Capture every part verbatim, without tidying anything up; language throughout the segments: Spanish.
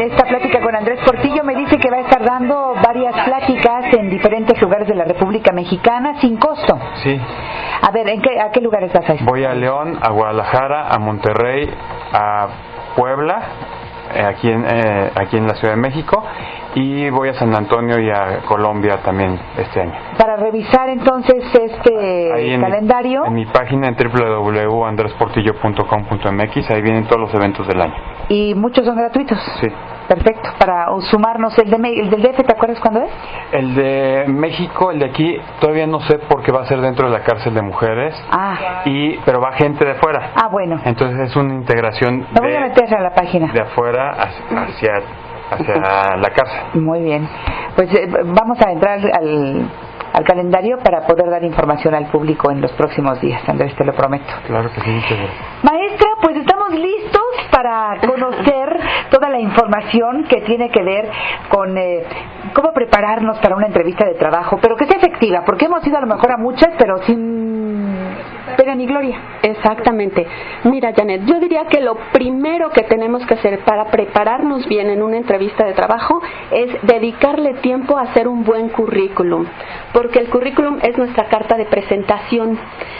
esta plática con Andrés Portillo. Me dice que va a estar dando varias pláticas en diferentes lugares de la República Mexicana sin costo. Sí. A ver, ¿en qué, ¿a qué lugares vas a ir? Voy a León, a Guadalajara, a Monterrey, a Puebla, eh, aquí, en, eh, aquí en la Ciudad de México, y voy a San Antonio y a Colombia también este año. Para revisar entonces este ahí en calendario. Mi, en mi página en doble u doble u doble u punto andres portillo punto com punto m x, ahí vienen todos los eventos del año. ¿Y muchos son gratuitos? Sí. Perfecto, para sumarnos. ¿El, de, el del D F, te acuerdas cuándo es? El de México, el de aquí, todavía no sé porque va a ser dentro de la cárcel de mujeres. Ah. Y, pero va gente de fuera. Ah, bueno. Entonces es una integración Me voy de, a meter a la página. de afuera hacia, hacia, hacia la cárcel. Muy bien. Pues eh, vamos a entrar al, al calendario para poder dar información al público en los próximos días, Andrés, te lo prometo. Claro que sí, muchas gracias. Maestra, pues estamos listos para conocer toda la información que tiene que ver con eh, cómo prepararnos para una entrevista de trabajo, pero que sea efectiva, porque hemos ido a lo mejor a muchas, pero sin pena ni gloria. Exactamente. Mira, Janet, yo diría que lo primero que tenemos que hacer para prepararnos bien en una entrevista de trabajo es dedicarle tiempo a hacer un buen currículum, porque el currículum es nuestra carta de presentación.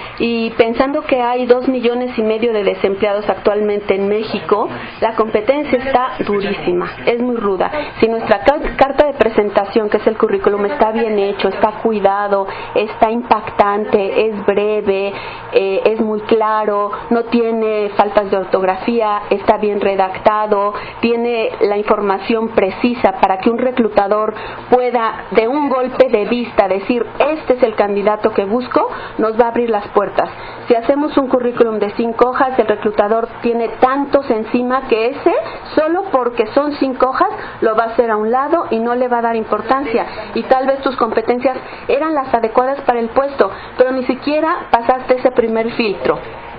Y pensando que hay dos millones y medio de desempleados actualmente en México, la competencia está durísima, es muy ruda. Si nuestra carta de presentación, que es el currículum, está bien hecho, está cuidado, está impactante, es breve, eh, es muy claro, no tiene faltas de ortografía, está bien redactado, tiene la información precisa para que un reclutador pueda de un golpe de vista decir, este es el candidato que busco, nos va a abrir las puertas. Si hacemos un currículum de cinco hojas, el reclutador tiene tantos encima que ese, solo porque son cinco hojas, lo va a hacer a un lado y no le va a dar importancia. Y tal vez tus competencias eran las adecuadas para el puesto, pero ni siquiera pasaste ese primer filtro,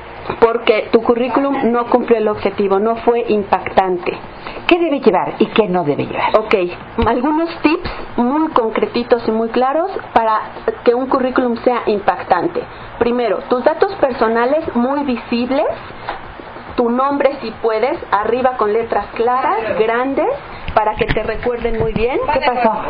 porque tu currículum no cumplió el objetivo, no fue impactante. ¿Qué debe llevar y qué no debe llevar? Ok, algunos tips muy concretitos y muy claros para que un currículum sea impactante. Primero, tus datos personales muy visibles, tu nombre si puedes, arriba con letras claras, grandes, para que te recuerden muy bien. ¿Qué pasó?